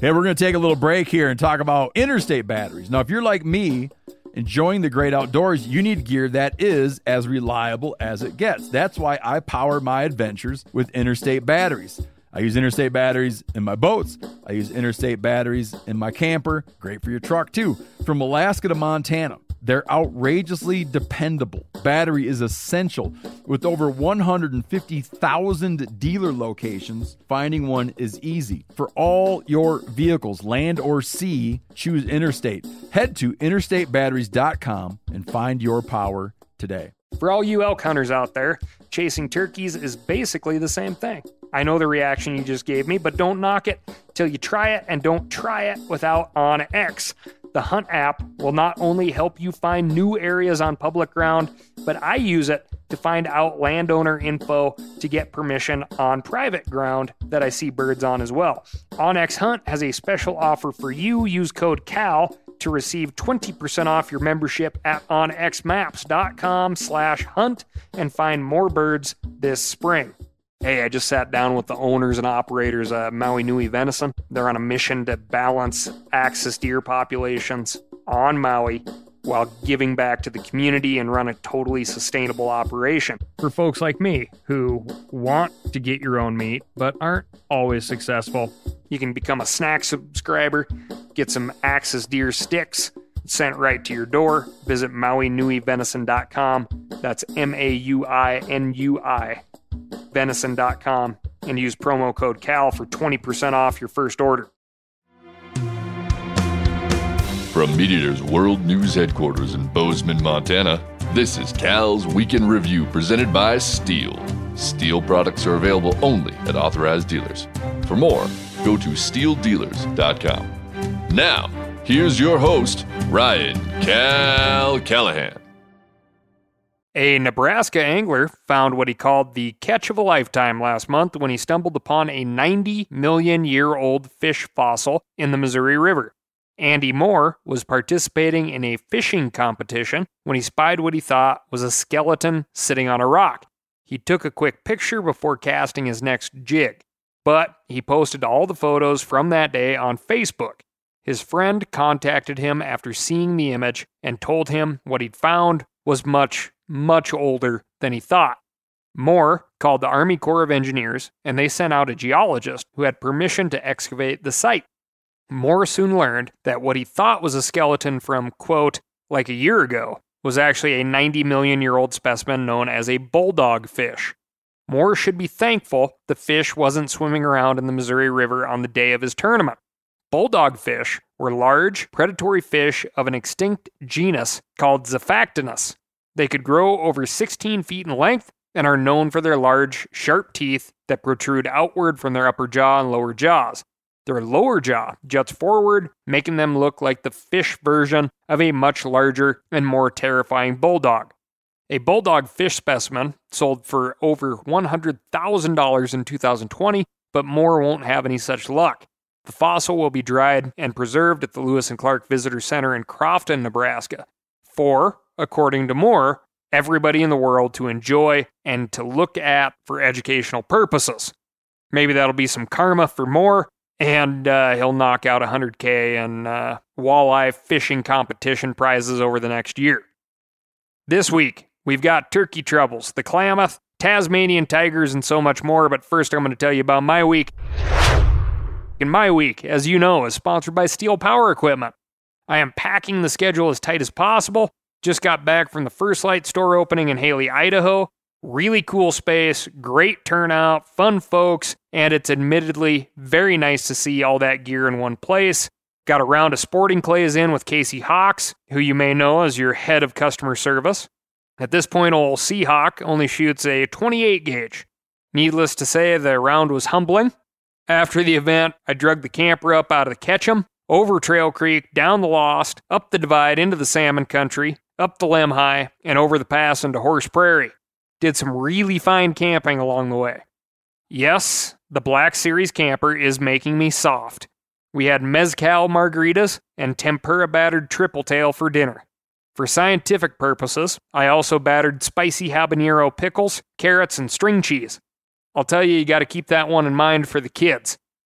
Hey, we're going to take a little break here and talk about Interstate batteries. Now, if you're like me, enjoying the great outdoors, you need gear that is as reliable as it gets. That's why I power my adventures with Interstate batteries. I use Interstate batteries in my boats. I use Interstate batteries in my camper. Great for your truck, too. From Alaska to Montana, they're outrageously dependable. Battery is essential. With over 150,000 dealer locations, finding one is easy. For all your vehicles, land or sea, choose Interstate. Head to interstatebatteries.com and find your power today. For all you elk hunters out there, chasing turkeys is basically the same thing. I know the reaction you just gave me, but don't knock it till you try it, and don't try it without OnX. The Hunt app will not only help you find new areas on public ground, but I use it to find out landowner info to get permission on private ground that I see birds on as well. OnX Hunt has a special offer for you. Use code CAL to receive 20% off your membership at onxmaps.com/hunt and find more birds this spring. Hey, I just sat down with the owners and operators of Maui Nui Venison. They're on a mission to balance axis deer populations on Maui while giving back to the community and run a totally sustainable operation. For folks like me who want to get your own meat but aren't always successful, you can become a snack subscriber, get some axis deer sticks sent right to your door. Visit MauiNuiVenison.com. That's MAUINUI. venison.com and use promo code CAL for 20% off your first order. From MeatEater's World News Headquarters in Bozeman, Montana, this is Cal's Weekend Review presented by Steel. Steel products are available only at authorized dealers. For more, go to steeldealers.com. Now, here's your host, Ryan Cal Callahan. A Nebraska angler found what he called the catch of a lifetime last month when he stumbled upon a 90-million-year-old fish fossil in the Missouri River. Andy Moore was participating in a fishing competition when he spied what he thought was a skeleton sitting on a rock. He took a quick picture before casting his next jig, but he posted all the photos from that day on Facebook. His friend contacted him after seeing the image and told him what he'd found was much older than he thought. Moore called the Army Corps of Engineers, and they sent out a geologist who had permission to excavate the site. Moore soon learned that what he thought was a skeleton from, quote, like a year ago, was actually a 90-million-year-old specimen known as a bulldog fish. Moore should be thankful the fish wasn't swimming around in the Missouri River on the day of his tournament. Bulldog fish were large, predatory fish of an extinct genus called Zaphactinus. They could grow over 16 feet in length and are known for their large, sharp teeth that protrude outward from their upper jaw and lower jaws. Their lower jaw juts forward, making them look like the fish version of a much larger and more terrifying bulldog. A bulldog fish specimen sold for over $100,000 in 2020, but Moore won't have any such luck. The fossil will be dried and preserved at the Lewis and Clark Visitor Center in Crofton, Nebraska, for, according to Moore, everybody in the world to enjoy and to look at for educational purposes. Maybe that'll be some karma for Moore, and he'll knock out $100K in walleye fishing competition prizes over the next year. This week, we've got turkey troubles, the Klamath, Tasmanian tigers, and so much more, but first I'm going to tell you about my week. And my week, as you know, is sponsored by Steel Power Equipment. I am packing the schedule as tight as possible. Just got back from the First Light store opening in Haley, Idaho. Really cool space, great turnout, fun folks, and it's admittedly very nice to see all that gear in one place. Got a round of sporting clays in with Casey Hawks, who you may know as your head of customer service. At this point, old Seahawk only shoots a 28 gauge. Needless to say, the round was humbling. After the event, I drug the camper up out of the Ketchum, over Trail Creek, down the Lost, up the Divide into the Salmon Country, up the Lemhi, and over the pass into Horse Prairie. Did some really fine camping along the way. Yes, the Black Series camper is making me soft. We had mezcal margaritas and tempura battered triple tail for dinner. For scientific purposes, I also battered spicy habanero pickles, carrots, and string cheese. I'll tell you, you got to keep that one in mind for the kids.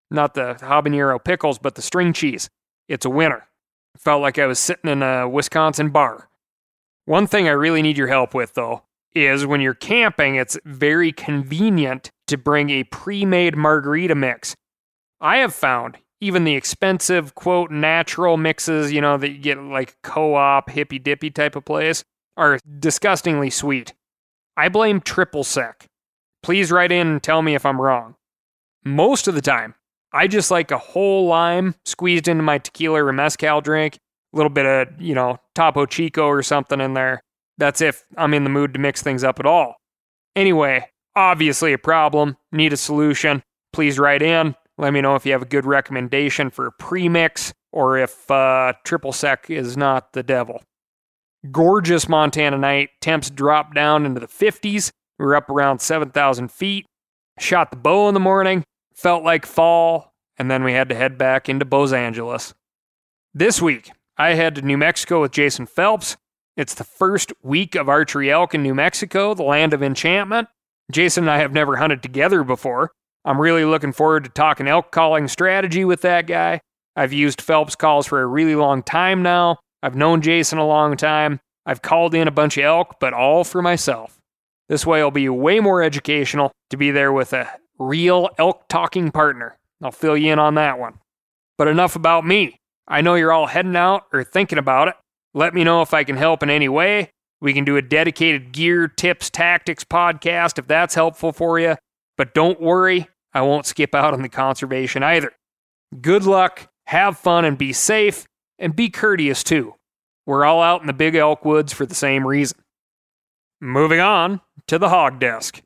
Not the habanero pickles, but the string cheese. It's a winner. Felt like I was sitting in a Wisconsin bar. One thing I really need your help with, though, is when you're camping, it's very convenient to bring a pre-made margarita mix. I have found even the expensive, quote, natural mixes, that you get like co-op, hippy-dippy type of place, are disgustingly sweet. I blame Triple Sec. Please write in and tell me if I'm wrong. Most of the time, I just like a whole lime squeezed into my tequila or mezcal drink, a little bit of, Topo Chico or something in there. That's if I'm in the mood to mix things up at all. Anyway, obviously a problem, need a solution. Please write in. Let me know if you have a good recommendation for a premix or if Triple Sec is not the devil. Gorgeous Montana night. Temps dropped down into the 50s. We were up around 7,000 feet. Shot the bow in the morning. Felt like fall. And then we had to head back into Los Angeles. This week, I head to New Mexico with Jason Phelps. It's the first week of archery elk in New Mexico, the land of enchantment. Jason and I have never hunted together before. I'm really looking forward to talking elk calling strategy with that guy. I've used Phelps calls for a really long time now. I've known Jason a long time. I've called in a bunch of elk, but all for myself. This way it'll be way more educational to be there with a real elk talking partner. I'll fill you in on that one. But enough about me. I know you're all heading out or thinking about it. Let me know if I can help in any way. We can do a dedicated gear, tips, tactics podcast if that's helpful for you. But don't worry, I won't skip out on the conservation either. Good luck, have fun, and be safe, and be courteous too. We're all out in the big elk woods for the same reason. Moving on to the hog desk.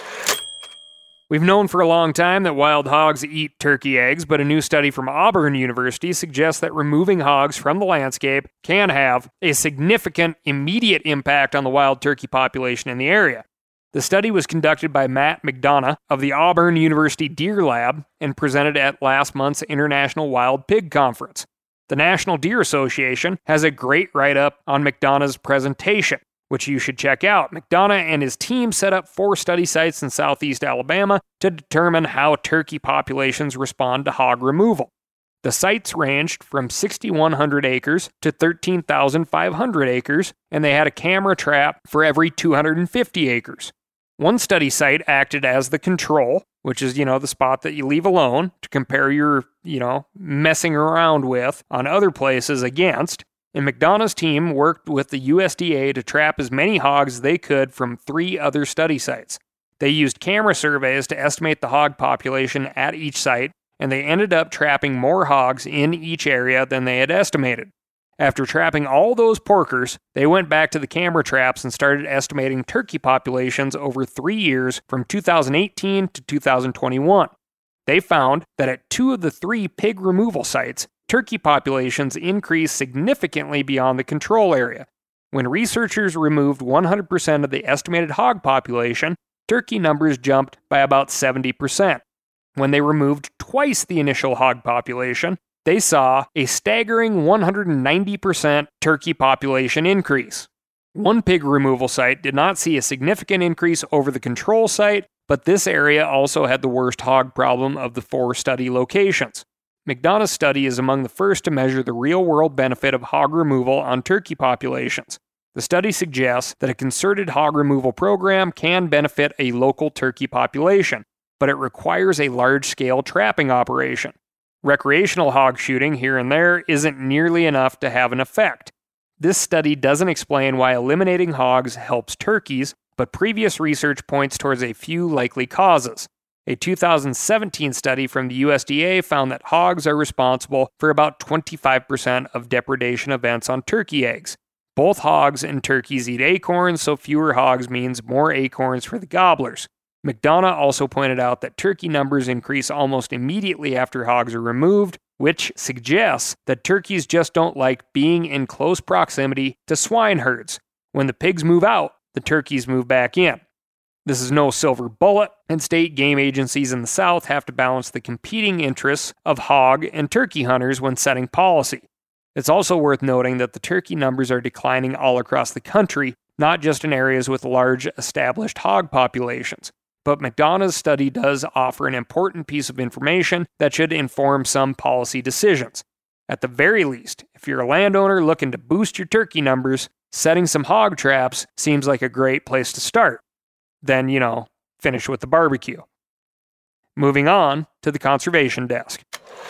We've known for a long time that wild hogs eat turkey eggs, but a new study from Auburn University suggests that removing hogs from the landscape can have a significant immediate impact on the wild turkey population in the area. The study was conducted by Matt McDonough of the Auburn University Deer Lab and presented at last month's International Wild Pig Conference. The National Deer Association has a great write-up on McDonough's presentation, which you should check out. McDonough and his team set up 4 study sites in southeast Alabama to determine how turkey populations respond to hog removal. The sites ranged from 6,100 acres to 13,500 acres, and they had a camera trap for every 250 acres. One study site acted as the control, which is, the spot that you leave alone to compare your, messing around with on other places against. And McDonough's team worked with the USDA to trap as many hogs as they could from 3 other study sites. They used camera surveys to estimate the hog population at each site, and they ended up trapping more hogs in each area than they had estimated. After trapping all those porkers, they went back to the camera traps and started estimating turkey populations over 3 years from 2018 to 2021. They found that at 2 of the 3 pig removal sites, turkey populations increased significantly beyond the control area. When researchers removed 100% of the estimated hog population, turkey numbers jumped by about 70%. When they removed twice the initial hog population, they saw a staggering 190% turkey population increase. One pig removal site did not see a significant increase over the control site, but this area also had the worst hog problem of the 4 study locations. McDonough's study is among the first to measure the real-world benefit of hog removal on turkey populations. The study suggests that a concerted hog removal program can benefit a local turkey population, but it requires a large-scale trapping operation. Recreational hog shooting here and there isn't nearly enough to have an effect. This study doesn't explain why eliminating hogs helps turkeys, but previous research points towards a few likely causes. A 2017 study from the USDA found that hogs are responsible for about 25% of depredation events on turkey eggs. Both hogs and turkeys eat acorns, so fewer hogs means more acorns for the gobblers. McDonough also pointed out that turkey numbers increase almost immediately after hogs are removed, which suggests that turkeys just don't like being in close proximity to swine herds. When the pigs move out, the turkeys move back in. This is no silver bullet, and state game agencies in the South have to balance the competing interests of hog and turkey hunters when setting policy. It's also worth noting that the turkey numbers are declining all across the country, not just in areas with large established hog populations. but McDonough's study does offer an important piece of information that should inform some policy decisions. At the very least, if you're a landowner looking to boost your turkey numbers, setting some hog traps seems like a great place to start. Then, finish with the barbecue. Moving on to the conservation desk.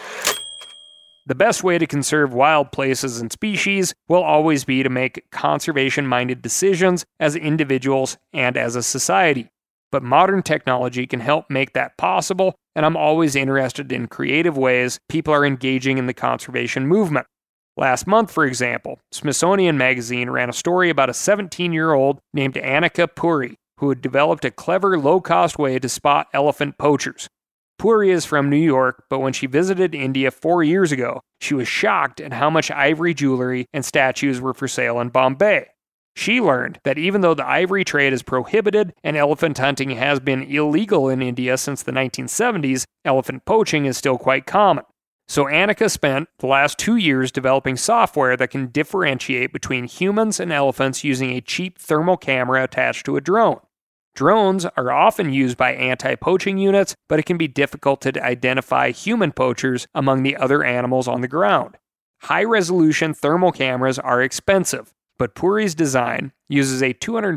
The best way to conserve wild places and species will always be to make conservation-minded decisions as individuals and as a society. But modern technology can help make that possible, and I'm always interested in creative ways people are engaging in the conservation movement. Last month, for example, Smithsonian Magazine ran a story about a 17-year-old named Annika Puri, who had developed a clever, low-cost way to spot elephant poachers. Puri is from New York, but when she visited India 4 years ago, she was shocked at how much ivory jewelry and statues were for sale in Bombay. She learned that even though the ivory trade is prohibited and elephant hunting has been illegal in India since the 1970s, elephant poaching is still quite common. So Annika spent the last 2 years developing software that can differentiate between humans and elephants using a cheap thermal camera attached to a drone. Drones are often used by anti-poaching units, but it can be difficult to identify human poachers among the other animals on the ground. High-resolution thermal cameras are expensive, but Puri's design uses a $250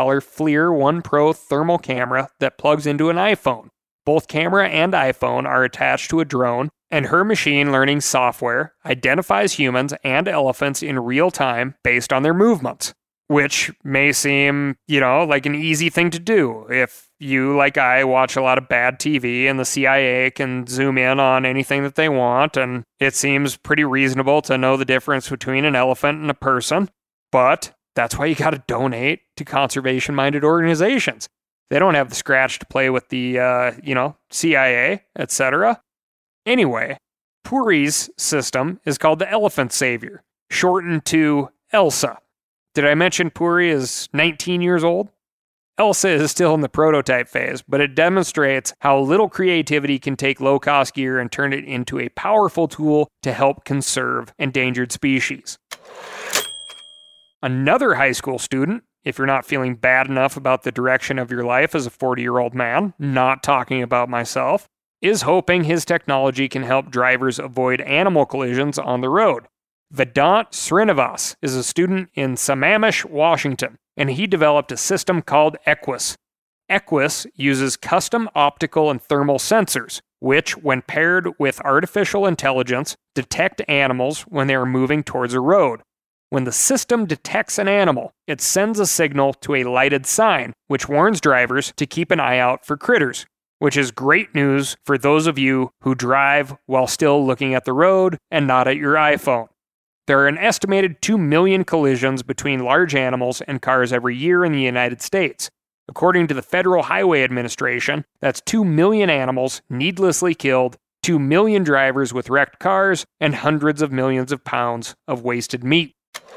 FLIR One Pro thermal camera that plugs into an iPhone. Both camera and iPhone are attached to a drone, and her machine learning software identifies humans and elephants in real time based on their movements. Which may seem, like an easy thing to do. If you, like I, watch a lot of bad TV and the CIA can zoom in on anything that they want, and it seems pretty reasonable to know the difference between an elephant and a person. But that's why you got to donate to conservation-minded organizations. They don't have the scratch to play with the, CIA, etc. Anyway, Puri's system is called the Elephant Savior, shortened to ELSA. Did I mention Puri is 19 years old? ELSA is still in the prototype phase, but it demonstrates how little creativity can take low-cost gear and turn it into a powerful tool to help conserve endangered species. Another high school student, if you're not feeling bad enough about the direction of your life as a 40-year-old man, not talking about myself, is hoping his technology can help drivers avoid animal collisions on the road. Vedant Srinivas is a student in Sammamish, Washington, and he developed a system called Equus. Equus uses custom optical and thermal sensors, which, when paired with artificial intelligence, detect animals when they are moving towards a road. When the system detects an animal, it sends a signal to a lighted sign, which warns drivers to keep an eye out for critters, which is great news for those of you who drive while still looking at the road and not at your iPhone. There are an estimated 2 million collisions between large animals and cars every year in the United States. According to the Federal Highway Administration, that's 2 million animals needlessly killed, 2 million drivers with wrecked cars, and hundreds of millions of pounds of wasted meat.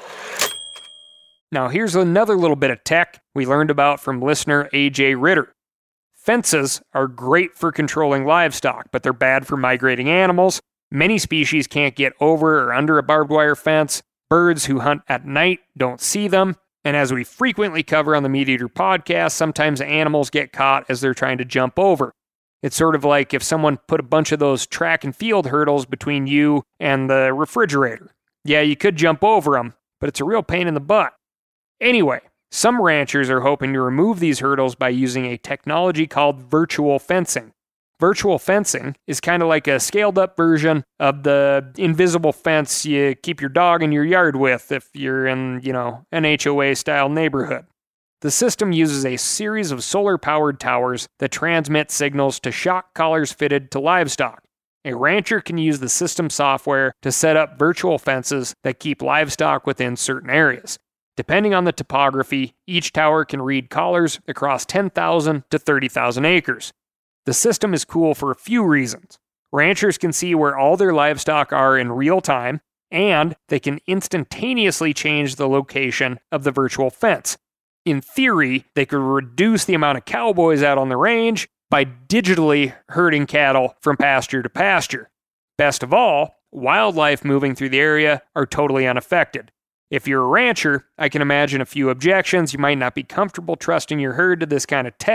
Now here's another little bit of tech we learned about from listener AJ Ritter. Fences are great for controlling livestock, but they're bad for migrating animals. Many species can't get over or under a barbed wire fence. Birds who hunt at night don't see them. And as we frequently cover on the Meat Eater podcast, sometimes animals get caught as they're trying to jump over. It's sort of like if someone put a bunch of those track and field hurdles between you and the refrigerator. Yeah, you could jump over them, but it's a real pain in the butt. Anyway, some ranchers are hoping to remove these hurdles by using a technology called virtual fencing. Virtual fencing is kind of like a scaled-up version of the invisible fence you keep your dog in your yard with if you're in, an HOA-style neighborhood. The system uses a series of solar-powered towers that transmit signals to shock collars fitted to livestock. A rancher can use the system software to set up virtual fences that keep livestock within certain areas. Depending on the topography, each tower can read collars across 10,000 to 30,000 acres. The system is cool for a few reasons. Ranchers can see where all their livestock are in real time, and they can instantaneously change the location of the virtual fence. In theory, they could reduce the amount of cowboys out on the range by digitally herding cattle from pasture to pasture. Best of all, wildlife moving through the area are totally unaffected. If you're a rancher, I can imagine a few objections. You might not be comfortable trusting your herd to this kind of tech,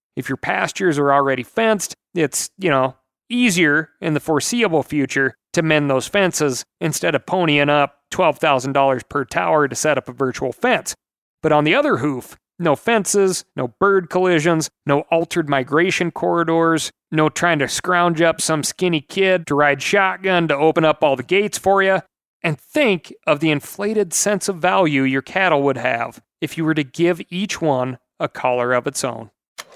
If your pastures are already fenced, it's, easier in the foreseeable future to mend those fences instead of ponying up $12,000 per tower to set up a virtual fence. But on the other hoof, no fences, no bird collisions, no altered migration corridors, no trying to scrounge up some skinny kid to ride shotgun to open up all the gates for you. And think of the inflated sense of value your cattle would have if you were to give each one a collar of its own.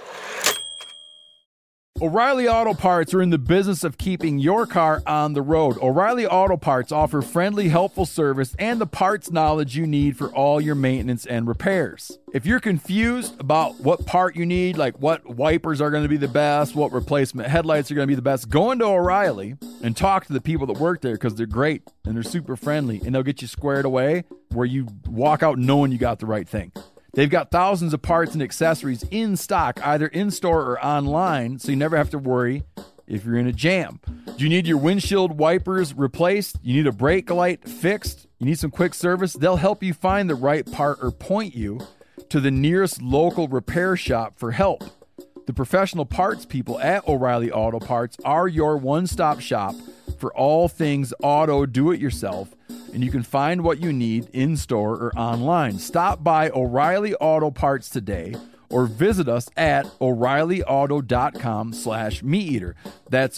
O'Reilly Auto Parts are in the business of keeping your car on the road. O'Reilly Auto Parts offer friendly, helpful service and the parts knowledge you need for all your maintenance and repairs. If you're confused about what part you need, like what wipers are going to be the best, what replacement headlights are going to be the best, go into O'Reilly and talk to the people that work there because they're great and they're super friendly and they'll get you squared away where you walk out knowing you got the right thing. They've got thousands of parts and accessories in stock, either in-store or online, so you never have to worry if you're in a jam. Do you need your windshield wipers replaced? You need a brake light fixed? You need some quick service? They'll help you find the right part or point you to the nearest local repair shop for help. The professional parts people at O'Reilly Auto Parts are your one-stop shop for all things auto do-it-yourself, and you can find what you need in-store or online. Stop by O'Reilly Auto Parts today or visit us at O'ReillyAuto.com/MeatEater. That's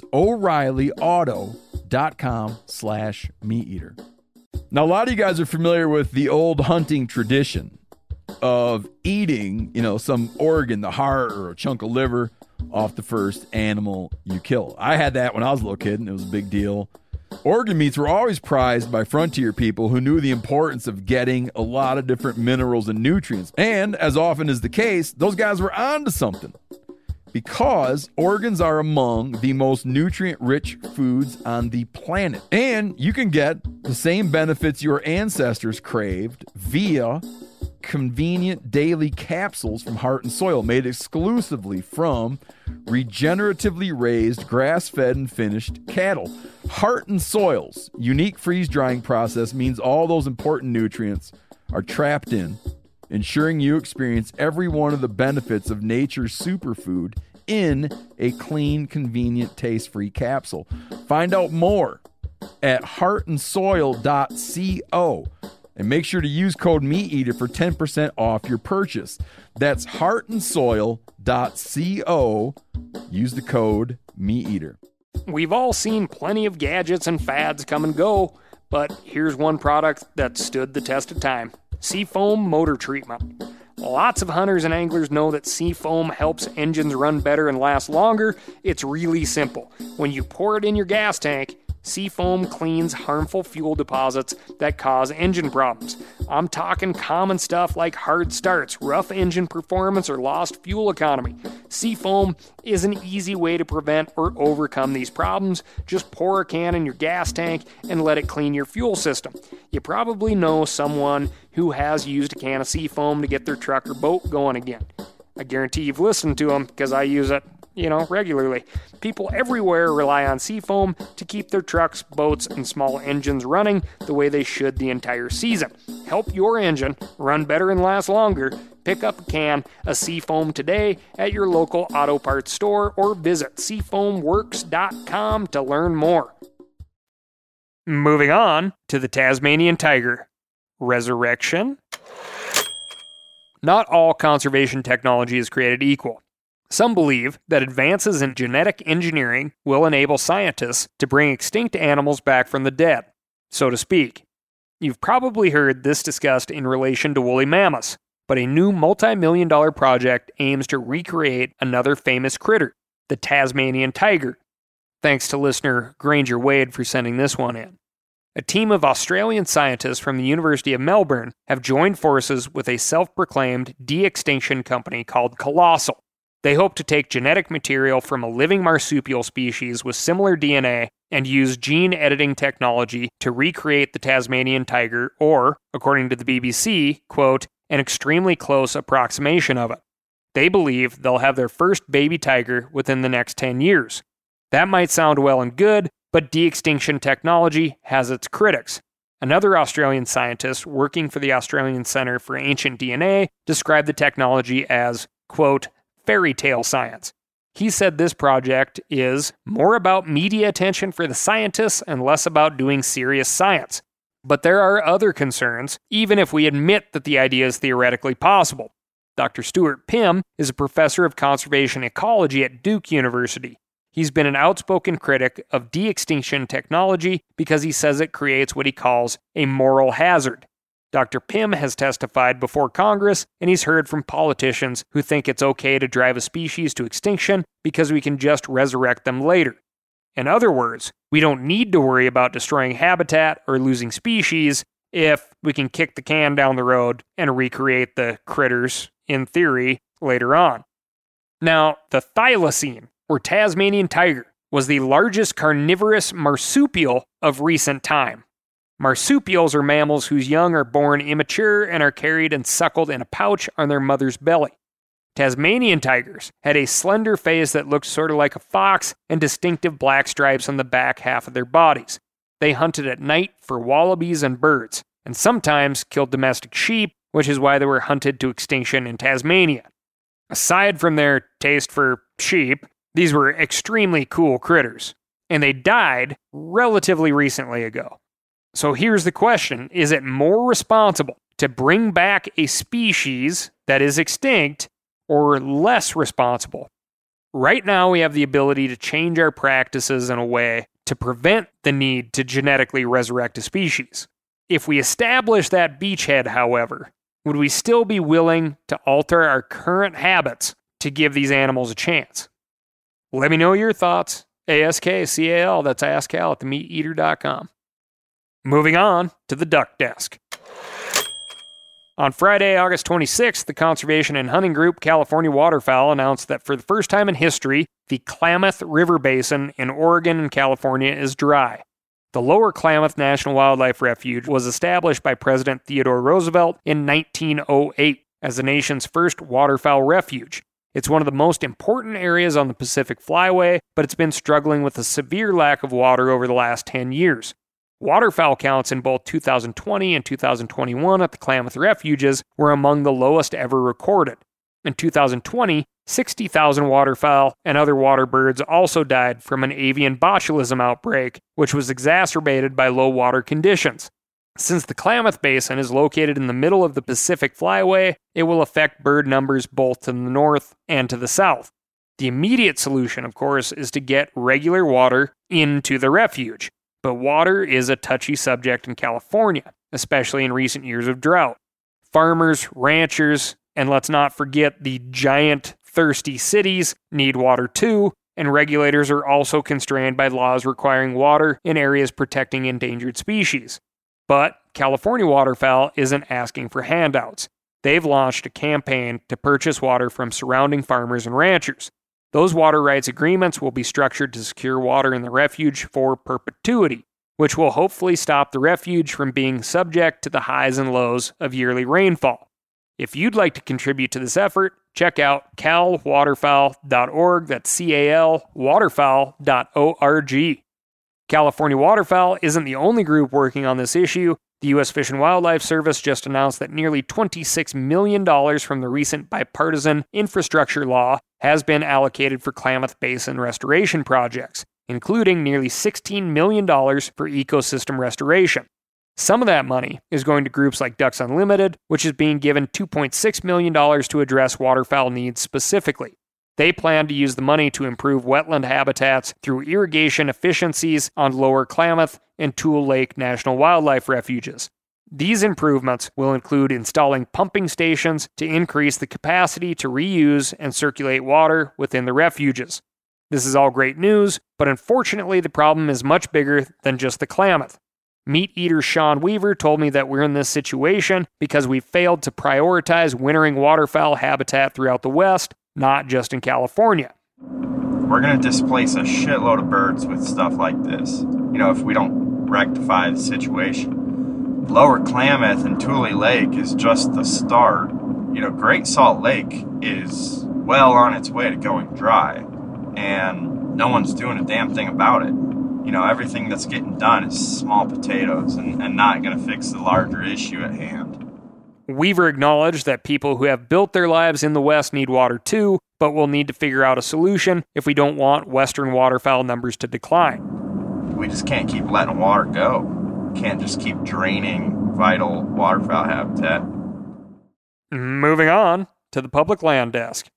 O'ReillyAuto.com/MeatEater. Now, a lot of you guys are familiar with the old hunting tradition of eating, some organ, the heart or a chunk of liver off the first animal you kill. I had that when I was a little kid, and it was a big deal. Organ meats were always prized by frontier people who knew the importance of getting a lot of different minerals and nutrients. And as often is the case, those guys were onto something because organs are among the most nutrient-rich foods on the planet. And you can get the same benefits your ancestors craved via convenient daily capsules from Heart and Soil, made exclusively from regeneratively raised, grass-fed, and finished cattle. Heart and Soil's unique freeze-drying process means all those important nutrients are trapped in, ensuring you experience every one of the benefits of nature's superfood in a clean, convenient, taste-free capsule. Find out more at heartandsoil.co. And make sure to use code MeatEater for 10% off your purchase. That's heartandsoil.co. Use the code MeatEater. We've all seen plenty of gadgets and fads come and go, but here's one product that stood the test of time: Seafoam Motor Treatment. Lots of hunters and anglers know that Seafoam helps engines run better and last longer. It's really simple. When you pour it in your gas tank, Seafoam cleans harmful fuel deposits that cause engine problems. I'm talking common stuff like hard starts, rough engine performance, or lost fuel economy. Seafoam is an easy way to prevent or overcome these problems. Just pour a can in your gas tank and let it clean your fuel system. You probably know someone who has used a can of Seafoam to get their truck or boat going again. I guarantee you've listened to them because I use it regularly. People everywhere rely on Seafoam to keep their trucks, boats, and small engines running the way they should the entire season. Help your engine run better and last longer. Pick up a can of Seafoam today at your local auto parts store or visit SeafoamWorks.com to learn more. Moving on to the Tasmanian tiger. Resurrection? Not all conservation technology is created equal. Some believe that advances in genetic engineering will enable scientists to bring extinct animals back from the dead, so to speak. You've probably heard this discussed in relation to woolly mammoths, but a new multi-million-dollar project aims to recreate another famous critter, the Tasmanian tiger. Thanks to listener Granger Wade for sending this one in. A team of Australian scientists from the University of Melbourne have joined forces with a self-proclaimed de-extinction company called Colossal. They hope to take genetic material from a living marsupial species with similar DNA and use gene editing technology to recreate the Tasmanian tiger, or, according to the BBC, quote, an extremely close approximation of it. They believe they'll have their first baby tiger within the next 10 years. That might sound well and good, but de-extinction technology has its critics. Another Australian scientist working for the Australian Centre for Ancient DNA described the technology as, quote, fairy tale science. He said this project is more about media attention for the scientists and less about doing serious science. But there are other concerns, even if we admit that the idea is theoretically possible. Dr. Stuart Pimm is a professor of conservation ecology at Duke University. He's been an outspoken critic of de-extinction technology because he says it creates what he calls a moral hazard. Dr. Pimm has testified before Congress, and he's heard from politicians who think it's okay to drive a species to extinction because we can just resurrect them later. In other words, we don't need to worry about destroying habitat or losing species if we can kick the can down the road and recreate the critters, in theory, later on. Now, the thylacine, or Tasmanian tiger, was the largest carnivorous marsupial of recent time. Marsupials are mammals whose young are born immature and are carried and suckled in a pouch on their mother's belly. Tasmanian tigers had a slender face that looked sort of like a fox and distinctive black stripes on the back half of their bodies. They hunted at night for wallabies and birds, and sometimes killed domestic sheep, which is why they were hunted to extinction in Tasmania. Aside from their taste for sheep, these were extremely cool critters, and they died relatively recently ago. So here's the question: is it more responsible to bring back a species that is extinct, or less responsible? Right now, we have the ability to change our practices in a way to prevent the need to genetically resurrect a species. If we establish that beachhead, however, would we still be willing to alter our current habits to give these animals a chance? Let me know your thoughts. ASKCAL, that's AskCal at themeateater.com. Moving on to the duck desk. On Friday, August 26th, the conservation and hunting group California Waterfowl announced that for the first time in history, the Klamath River Basin in Oregon and California is dry. The Lower Klamath National Wildlife Refuge was established by President Theodore Roosevelt in 1908 as the nation's first waterfowl refuge. It's one of the most important areas on the Pacific Flyway, but it's been struggling with a severe lack of water over the last 10 years. Waterfowl counts in both 2020 and 2021 at the Klamath Refuges were among the lowest ever recorded. In 2020, 60,000 waterfowl and other water birds also died from an avian botulism outbreak, which was exacerbated by low water conditions. Since the Klamath Basin is located in the middle of the Pacific Flyway, it will affect bird numbers both to the north and to the south. The immediate solution, of course, is to get regular water into the refuge. But water is a touchy subject in California, especially in recent years of drought. Farmers, ranchers, and let's not forget the giant thirsty cities need water too, and regulators are also constrained by laws requiring water in areas protecting endangered species. But California Waterfowl isn't asking for handouts. They've launched a campaign to purchase water from surrounding farmers and ranchers. Those water rights agreements will be structured to secure water in the refuge for perpetuity, which will hopefully stop the refuge from being subject to the highs and lows of yearly rainfall. If you'd like to contribute to this effort, check out calwaterfowl.org, that's C-A-L, waterfowl.org. California Waterfowl isn't the only group working on this issue. The U.S. Fish and Wildlife Service just announced that nearly $26 million from the recent bipartisan infrastructure law has been allocated for Klamath Basin restoration projects, including nearly $16 million for ecosystem restoration. Some of that money is going to groups like Ducks Unlimited, which is being given $2.6 million to address waterfowl needs specifically. They plan to use the money to improve wetland habitats through irrigation efficiencies on Lower Klamath and Tule Lake National Wildlife Refuges. These improvements will include installing pumping stations to increase the capacity to reuse and circulate water within the refuges. This is all great news, but unfortunately the problem is much bigger than just the Klamath. Meat eater Sean Weaver told me that we're in this situation because we failed to prioritize wintering waterfowl habitat throughout the West, not just in California. We're going to displace a shitload of birds with stuff like this, if we don't rectify the situation. Lower Klamath and Tule Lake is just the start. Great Salt Lake is well on its way to going dry, and no one's doing a damn thing about it. Everything that's getting done is small potatoes and not going to fix the larger issue at hand. Weaver acknowledged that people who have built their lives in the West need water too, but we'll need to figure out a solution if we don't want Western waterfowl numbers to decline. We just can't keep letting water go. Can't just keep draining vital waterfowl habitat. Moving on to the public land desk.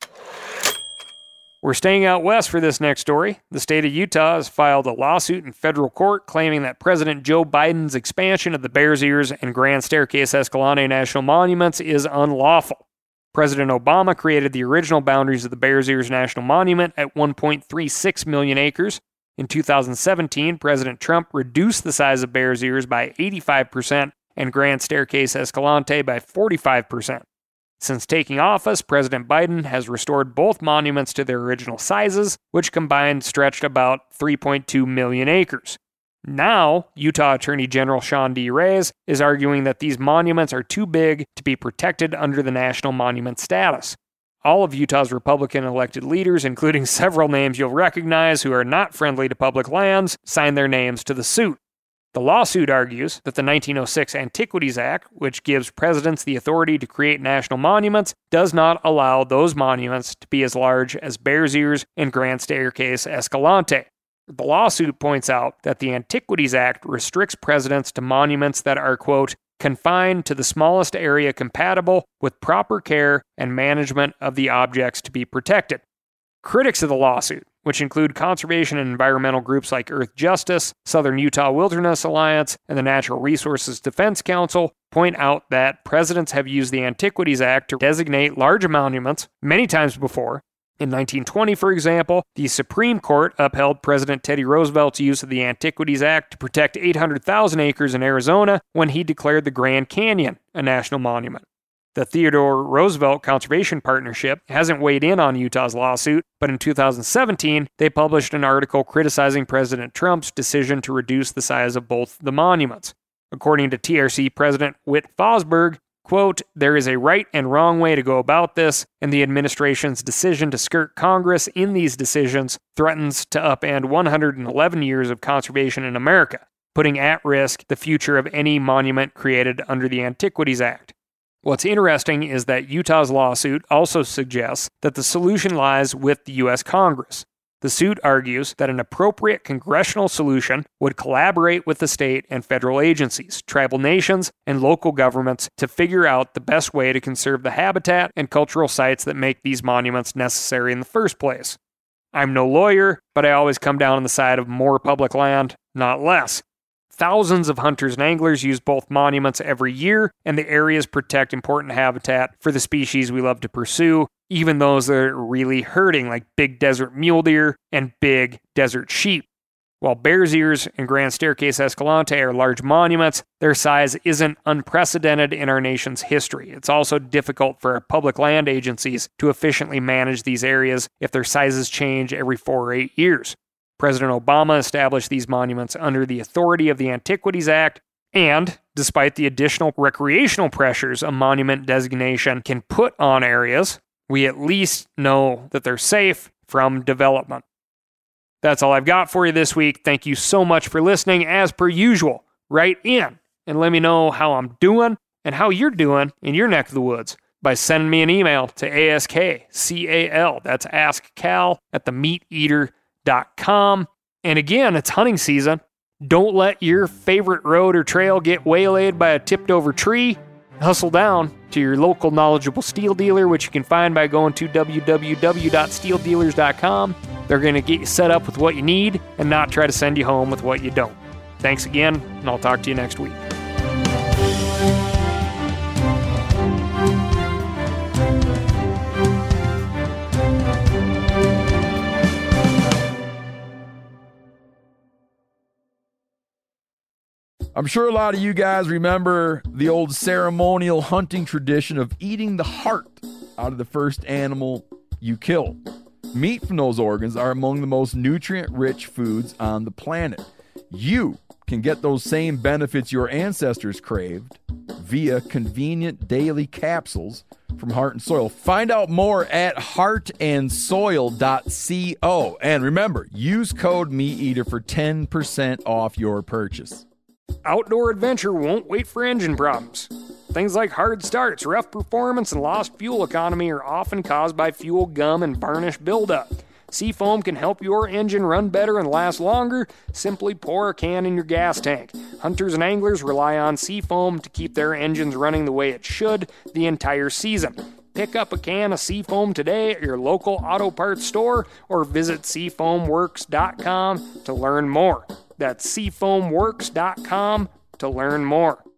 We're staying out west for this next story. The state of Utah has filed a lawsuit in federal court claiming that President Joe Biden's expansion of the Bears Ears and Grand Staircase Escalante National Monuments is unlawful. President Obama created the original boundaries of the Bears Ears National Monument at 1.36 million acres. In 2017, President Trump reduced the size of Bears Ears by 85% and Grand Staircase Escalante by 45%. Since taking office, President Biden has restored both monuments to their original sizes, which combined stretched about 3.2 million acres. Now, Utah Attorney General Sean D. Reyes is arguing that these monuments are too big to be protected under the national monument status. All of Utah's Republican elected leaders, including several names you'll recognize who are not friendly to public lands, signed their names to the suit. The lawsuit argues that the 1906 Antiquities Act, which gives presidents the authority to create national monuments, does not allow those monuments to be as large as Bears Ears and Grand Staircase Escalante. The lawsuit points out that the Antiquities Act restricts presidents to monuments that are, quote, confined to the smallest area compatible with proper care and management of the objects to be protected. Critics of the lawsuit, which include conservation and environmental groups like Earth Justice, Southern Utah Wilderness Alliance, and the Natural Resources Defense Council, point out that presidents have used the Antiquities Act to designate large monuments many times before. In 1920, for example, the Supreme Court upheld President Teddy Roosevelt's use of the Antiquities Act to protect 800,000 acres in Arizona when he declared the Grand Canyon a national monument. The Theodore Roosevelt Conservation Partnership hasn't weighed in on Utah's lawsuit, but in 2017, they published an article criticizing President Trump's decision to reduce the size of both the monuments. According to TRC President Whit Fosberg, quote, there is a right and wrong way to go about this, and the administration's decision to skirt Congress in these decisions threatens to upend 111 years of conservation in America, putting at risk the future of any monument created under the Antiquities Act. What's interesting is that Utah's lawsuit also suggests that the solution lies with the U.S. Congress. The suit argues that an appropriate congressional solution would collaborate with the state and federal agencies, tribal nations, and local governments to figure out the best way to conserve the habitat and cultural sites that make these monuments necessary in the first place. I'm no lawyer, but I always come down on the side of more public land, not less. Thousands of hunters and anglers use both monuments every year, and the areas protect important habitat for the species we love to pursue, even those that are really hurting, like big desert mule deer and big desert sheep. While Bears Ears and Grand Staircase Escalante are large monuments, their size isn't unprecedented in our nation's history. It's also difficult for our public land agencies to efficiently manage these areas if their sizes change every 4 or 8 years. President Obama established these monuments under the authority of the Antiquities Act, and despite the additional recreational pressures a monument designation can put on areas, we at least know that they're safe from development. That's all I've got for you this week. Thank you so much for listening. As per usual, write in and let me know how I'm doing and how you're doing in your neck of the woods by sending me an email to AskCal, that's AskCal at themeateater.com. And again, it's hunting season. Don't let your favorite road or trail get waylaid by a tipped over tree. Hustle down to your local knowledgeable steel dealer, which you can find by going to www.steeldealers.com. They're going to get you set up with what you need and not try to send you home with what you don't. Thanks again, and I'll talk to you next week. I'm sure a lot of you guys remember the old ceremonial hunting tradition of eating the heart out of the first animal you kill. Meat from those organs are among the most nutrient-rich foods on the planet. You can get those same benefits your ancestors craved via convenient daily capsules from Heart and Soil. Find out more at heartandsoil.co. And remember, use code MeatEater for 10% off your purchase. Outdoor adventure won't wait for engine problems. Things like hard starts, rough performance, and lost fuel economy are often caused by fuel gum and varnish buildup. Seafoam can help your engine run better and last longer. Simply pour a can in your gas tank. Hunters and anglers rely on Seafoam to keep their engines running the way it should the entire season. Pick up a can of Seafoam today at your local auto parts store or visit SeafoamWorks.com to learn more. That's SeafoamWorks.com to learn more.